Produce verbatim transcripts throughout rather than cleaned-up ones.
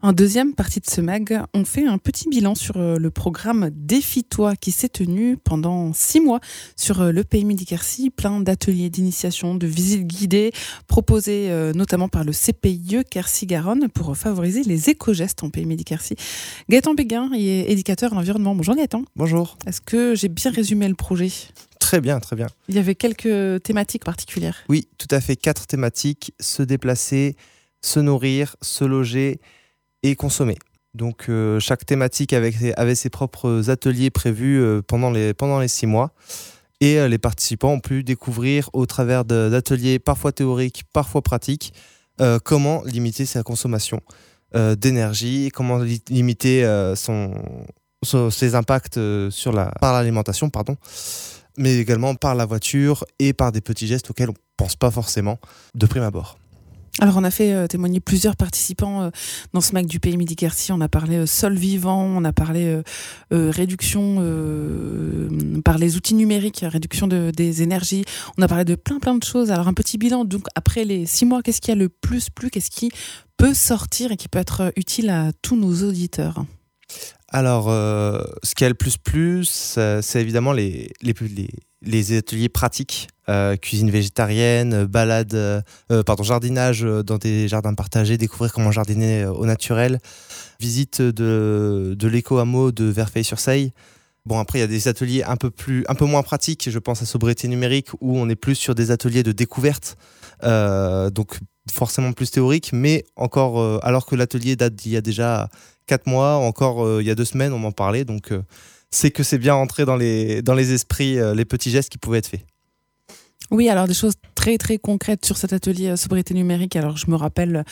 En deuxième partie de ce mag, on fait un petit bilan sur le programme Défie-toi qui s'est tenu pendant six mois sur le Pays Midi Quercy. Plein d'ateliers d'initiation, de visites guidées proposés notamment par le C P I E Quercy-Garonne pour favoriser les éco-gestes en Pays Midi Quercy. Gaëtan Béguin est éducateur à l'environnement. Bonjour Gaëtan. Bonjour. Est-ce que j'ai bien résumé le projet ? Très bien, très bien. Il y avait quelques thématiques particulières. Oui, tout à fait. Quatre thématiques. Se déplacer, se nourrir, se loger et consommer. Donc euh, chaque thématique avait, avait ses propres ateliers prévus euh, pendant, les, pendant les six mois. Et euh, les participants ont pu découvrir au travers de, d'ateliers parfois théoriques, parfois pratiques, euh, comment limiter sa consommation euh, d'énergie, comment li- limiter euh, son, son, ses impacts euh, sur la, par l'alimentation, pardon, mais également par la voiture et par des petits gestes auxquels on ne pense pas forcément de prime abord. Alors on a fait euh, témoigner plusieurs participants euh, dans ce mag du Pays Midi Quercy. On a parlé euh, sol vivant, on a parlé euh, euh, réduction euh, par les outils numériques, réduction de, des énergies. On a parlé de plein plein de choses. Alors un petit bilan, donc après les six mois, qu'est-ce qui a le plus plu, qu'est-ce qui peut sortir et qui peut être utile à tous nos auditeurs ? Alors, euh, ce qui a le plus plu, c'est, c'est évidemment les, les, les, les ateliers pratiques, euh, cuisine végétarienne, balade, euh, pardon, jardinage dans des jardins partagés, découvrir comment jardiner au naturel, visite de, de l'éco-hameau de Verfeil-sur-Seille. Bon, après, il y a des ateliers un peu, plus, un peu moins pratiques, je pense à sobriété numérique, où on est plus sur des ateliers de découverte, euh, donc forcément plus théorique, mais encore, euh, alors que l'atelier date d'il y a déjà quatre mois, encore euh, il y a deux semaines, on m'en parlait, donc euh, c'est que c'est bien entré dans les, dans les esprits, euh, les petits gestes qui pouvaient être faits. Oui, alors des choses très très concrètes sur cet atelier euh, sobriété numérique. Alors je me rappelle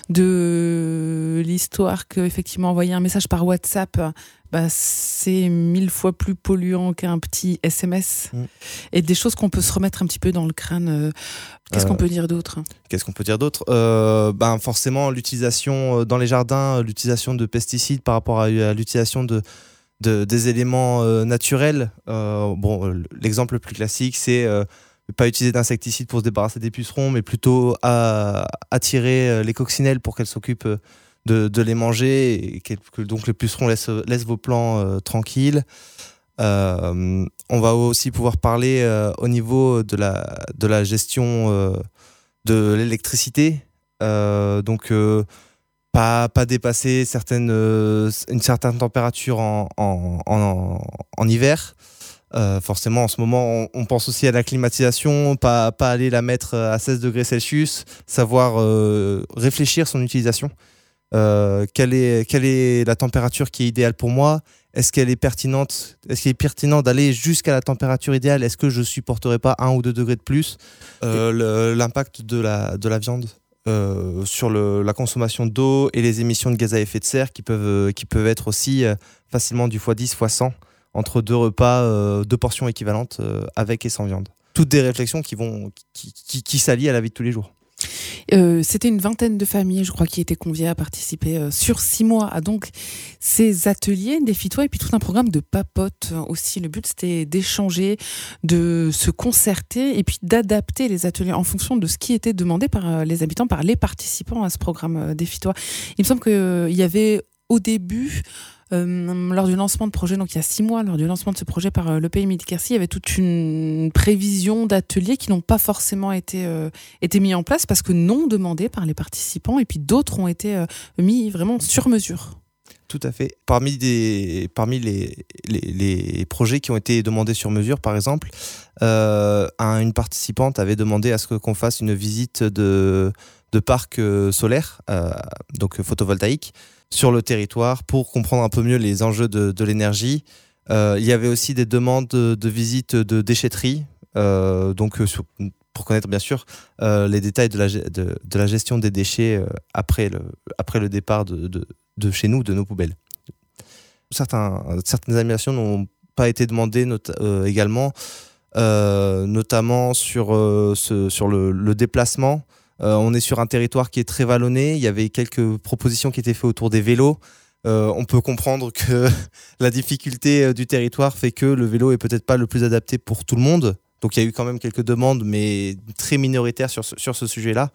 de l'histoire qu'effectivement envoyer un message par WhatsApp, bah, c'est mille fois plus polluant qu'un petit S M S. Mmh. Et des choses qu'on peut se remettre un petit peu dans le crâne. Euh, qu'est-ce euh, qu'on peut dire d'autre ? Qu'est-ce qu'on peut dire d'autre ? euh, ben Forcément, l'utilisation dans les jardins, l'utilisation de pesticides par rapport à, à l'utilisation de, de, des éléments euh, naturels. Euh, bon, l'exemple le plus classique, c'est euh, ne pas utiliser d'insecticides pour se débarrasser des pucerons, mais plutôt à, attirer les coccinelles pour qu'elles s'occupent de, de les manger et que donc les pucerons laissent, laissent vos plants euh, tranquilles. Euh, on va aussi pouvoir parler euh, au niveau de la, de la gestion euh, de l'électricité. Euh, donc, euh, pas, pas dépasser certaines, euh, une certaine température en, en, en, en hiver. Euh, forcément, en ce moment, on, on pense aussi à la climatisation, pas, pas aller la mettre à seize degrés Celsius, savoir euh, réfléchir son utilisation. Euh, quelle est, quelle est la température qui est idéale pour moi ? Est-ce qu'elle est pertinente ? Est-ce qu'il est pertinent d'aller jusqu'à la température idéale ? Est-ce que je ne supporterai pas un ou deux degrés de plus ? euh, le, L'impact de la, de la viande euh, sur le, la consommation d'eau et les émissions de gaz à effet de serre qui peuvent, qui peuvent être aussi euh, facilement du fois dix, fois cent entre deux repas, euh, deux portions équivalentes euh, avec et sans viande. Toutes des réflexions qui, vont, qui, qui, qui s'allient à la vie de tous les jours. Euh, c'était une vingtaine de familles, je crois, qui étaient conviées à participer euh, sur six mois à donc ces ateliers Défie-toi et puis tout un programme de papote aussi. Le but, c'était d'échanger, de se concerter et puis d'adapter les ateliers en fonction de ce qui était demandé par euh, les habitants, par les participants à ce programme euh, Défie-toi. Il me semble qu'il euh, y avait au début... Euh, lors du lancement de projet, donc il y a six mois, lors du lancement de ce projet par euh, le Pays Midi Quercy, il y avait toute une prévision d'ateliers qui n'ont pas forcément été, euh, été mis en place parce que non demandés par les participants et puis d'autres ont été euh, mis vraiment sur mesure. Tout à fait. Parmi, des, parmi les, les, les projets qui ont été demandés sur mesure, par exemple, euh, une participante avait demandé à ce qu'on fasse une visite de, de parc solaire, euh, donc photovoltaïque, sur le territoire pour comprendre un peu mieux les enjeux de, de l'énergie. Euh, il y avait aussi des demandes de, de visite de déchetterie, euh, donc sur, pour connaître bien sûr euh, les détails de la, de, de la gestion des déchets euh, après, le, après le départ de, de, de chez nous, de nos poubelles. Certains, certaines animations n'ont pas été demandées not- euh, également, euh, notamment sur, euh, ce, sur le, le déplacement. Euh, on est sur un territoire qui est très vallonné. Il y avait quelques propositions qui étaient faites autour des vélos. Euh, on peut comprendre que la difficulté du territoire fait que le vélo est peut-être pas le plus adapté pour tout le monde. Donc il y a eu quand même quelques demandes, mais très minoritaires sur ce, sur ce sujet-là.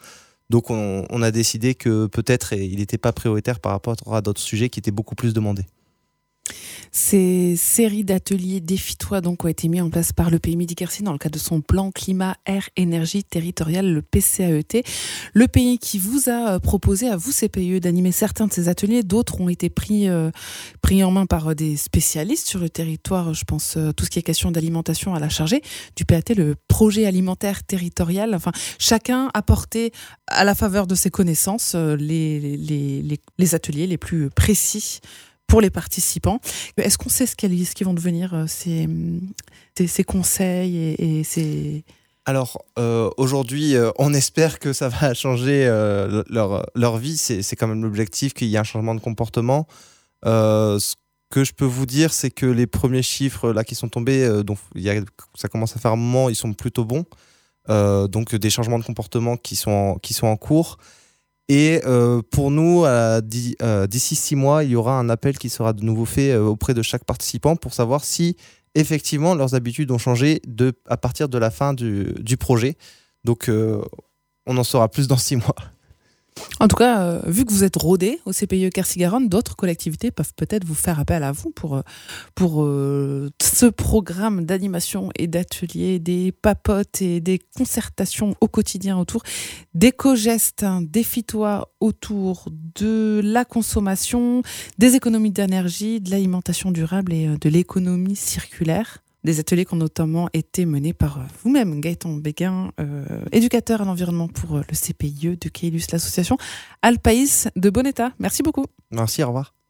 Donc on, on a décidé que peut-être il n'était pas prioritaire par rapport à d'autres sujets qui étaient beaucoup plus demandés. Ces séries d'ateliers Défie-toi donc ont été mis en place par le P M I d'Iquercy dans le cadre de son plan climat, air, énergie territoriale, le P C A E T. Le pays qui vous a proposé à vous, C P I E, d'animer certains de ces ateliers, d'autres ont été pris, euh, pris en main par des spécialistes sur le territoire. Je pense euh, tout ce qui est question d'alimentation à la chargée du P A T, le projet alimentaire territorial. Enfin, chacun apportait à la faveur de ses connaissances euh, les, les, les, les ateliers les plus précis pour les participants. Est-ce qu'on sait ce qu'ils, ce qu'ils vont devenir, ces, ces, ces conseils et, et ces... Alors, euh, aujourd'hui, euh, on espère que ça va changer euh, leur, leur vie. C'est, c'est quand même l'objectif, qu'il y ait un changement de comportement. Euh, ce que je peux vous dire, c'est que les premiers chiffres là, qui sont tombés, euh, donc, il y a, ça commence à faire un moment, ils sont plutôt bons. Euh, donc, des changements de comportement qui sont en, qui sont en cours. Et euh, pour nous, euh, d'ici six mois, il y aura un appel qui sera de nouveau fait euh, auprès de chaque participant pour savoir si effectivement leurs habitudes ont changé de, à partir de la fin du, du projet. Donc euh, on en saura plus dans six mois. En tout cas, euh, vu que vous êtes rodé au C P I E Quercy-Garonne, d'autres collectivités peuvent peut-être vous faire appel à vous pour, pour euh, ce programme d'animation et d'ateliers, des papotes et des concertations au quotidien autour d'éco-gestes, hein, défie-toi autour de la consommation, des économies d'énergie, de l'alimentation durable et de l'économie circulaire. Des ateliers qui ont notamment été menés par vous-même, Gaëtan Béguin, euh, éducateur à l'environnement pour le C P I E de Caylus, l'association Alpaïs de Bonetta. Merci beaucoup. Merci, au revoir.